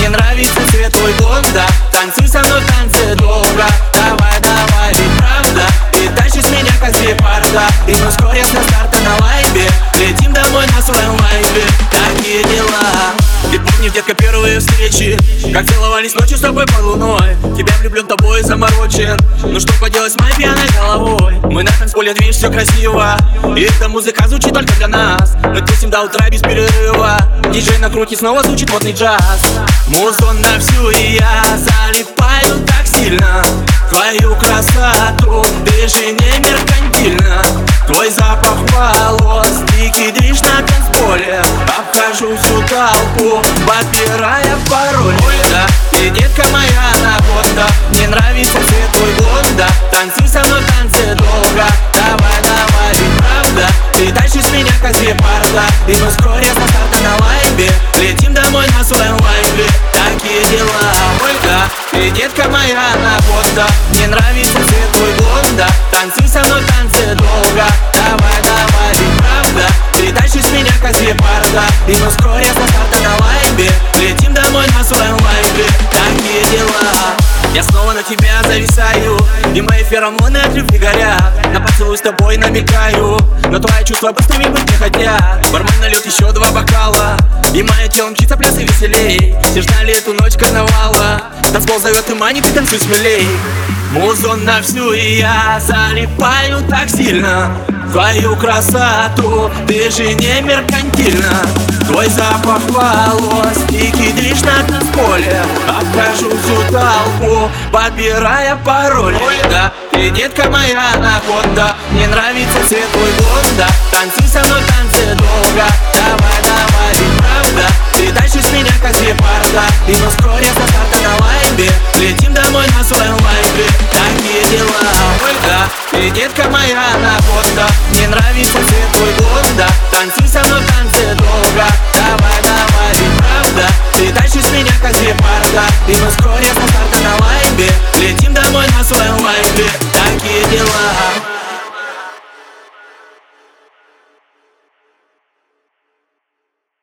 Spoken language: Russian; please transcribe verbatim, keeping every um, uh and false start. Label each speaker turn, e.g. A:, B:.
A: мне нравится цвет твой глаз, да. Танцуй со мной в танце долго. Давай, давай, ведь правда. Ты тащишь меня как гепарда. И мы вскоре со старта на лайбе летим домой на своем лайбе. Такие дела. Ты помнишь, детка, первые встречи, как целовались ночью с тобой под луной. Тебя влюблен, тобой заморочен. Ну что поделать с моей пьяной головой? Мы на танцполе, видишь, все красиво. И эта музыка звучит только для нас. Мы тусим до утра без перерыва. Диджей накрутит, снова звучит модный джаз. Музон на всю, и я залипаю так сильно. Твою красоту, ты же не меркантильна. Твой запах волос, дикий дрищ на танцполе. Обхожу всю толпу, подбирая пароль. Да, ты, детка моя находка. Мне нравится цвет твой глаз, да. Танцуй со мной в танце долго. Давай, давай, ведь правда. Ты тащишь меня как гепарда. И мы вскоре со старта на лайбе летим домой на своем лайбе. Такие дела, ой, да. Ты, детка моя находка. Мне нравится цвет твой глаз, да. Танцуй со мной в танце долго. Давай, давай, ведь правда. Ты тащишь меня как гепарда. И мы вскоре со старта на лайбе летим домой на своем лайбе. Такие дела. Я снова на тебя зависаю, и мои феромоны от любви горят. На поцелуй с тобой намекаю, но твои чувства быстрыми быть не хотят. Бармен нальет еще два бокала, и мое тело мчится пляс и веселей. Все ждали эту ночь карнавала. Танцпол зовет и манит, и танцуй смелей. Музон на всю, и я залипаю так сильно. Твою красоту, ты же не меркантильна. Твой запах волос, дикий дрищ на танцполе. Обхожу всю толпу, подбирая пароль. Да, ты, детка моя находка. Мне нравится цвет твой глаз, да. Танцуй со мной в танце долго. Давай, давай, ведь правда. Ты тащишь меня как гепарда. И мы вскоре со старта на лайбе летим домой на своем лайбе. Такие дела, ой, да. Ты, детка моя находка. Мне нравится цвет твой глаз, да. Танцуй со мной в танце долго. Давай, давай, ведь правда. Ты тащишь меня как гепарда. И мы вскоре со старта на лайбе